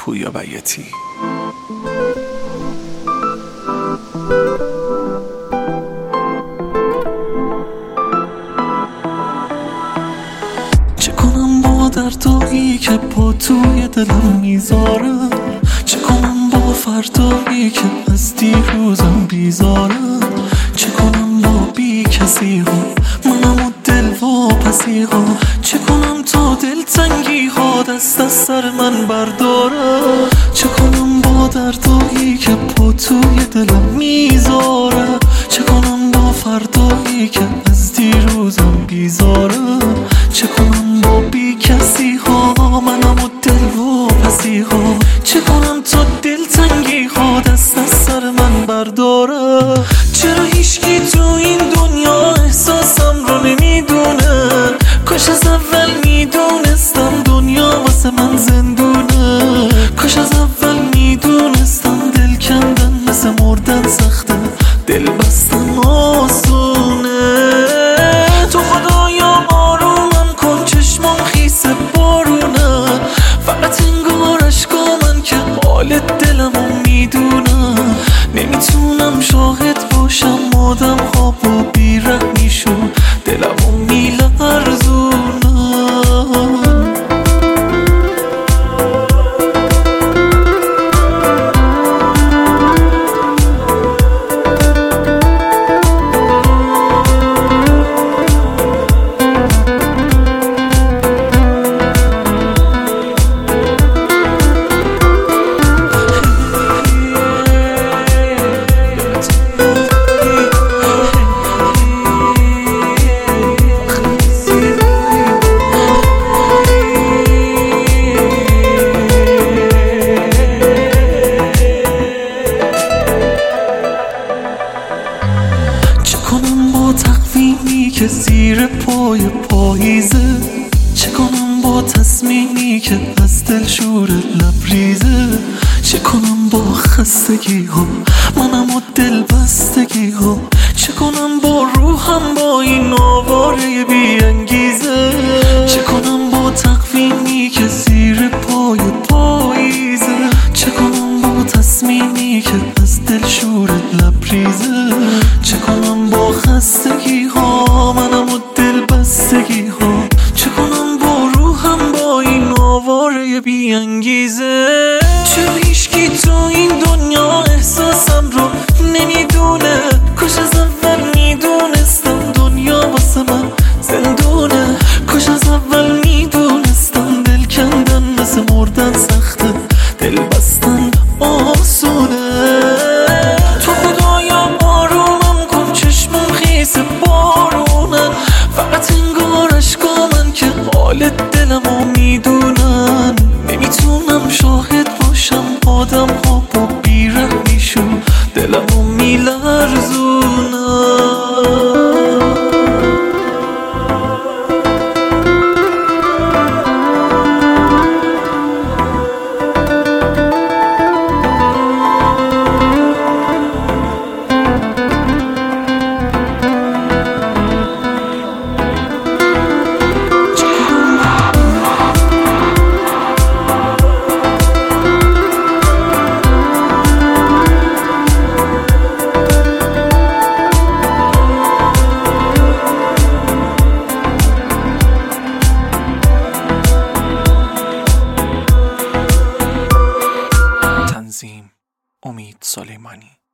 پویا بیاتی. چه کنم با دردایی که با توی دلم میذارم، چه کنم با فردایی که از دیروزم بیزارم، چه کنم با بی کسی ها منم و دل واپسی ها، چه کنم تا دلتنگی ها دست از سر من برداره، چه کنم با دردایی که با توی دلم میذاره، چه کنم با فردایی که از دیروزم بیزاره، چه کنم با بی کسی ها منم و دل واپسی ها، چه کنم تا دلتنگی ها دست از سر من برداره. چرا هیچکی تو این دنیا احساسم رو نمیدونه؟ کاش از اول میدونستم دنیا واسه من زندونه، کاش از اول میدونستم دل کندن مثل مردن سخته، دل بستن آسونه. تو خدایا آرومم کن چشمام خیس بارونه، فقط انگار اشکا من که حال دلمو میدونه، نمیتونم شاهد باشم آدم ها با بیرحمیشون دلمو میلرزونه. تقویمی که زیر پای پاییزه، چه کنم با تصمیمی که از دل شور لبریزه، چه کنم با خستگی ها منم و دل بستگی ها، چه کنم با روحم با این آواره بی انگیزه، چه کنم با تقویمی که زیر پای پاییزه، چه کنم با تصمیمی که از دل شور لبریزه، چه کنم با خستگی ها منم و دل بستگی ها، چه کنم با روحم با این آواره بی انگیزه. چرا هیچکی تو این دنیا احساسم رو نمیدونه؟ کاش از اول میدونستم دنیا واسه من زندونه، کاش از اول میدونستم دل کندن مثل مردن سخته، دل بستن آسونه. تو خدایا آرومم کن چشمم خیس بارونه، فقط انگار اشکا من که حال دلمو میدونن، نمیتونم شاهد باشم آدم ها با بیرحمیشون دلمو میلرزونن. امید سلیمانی.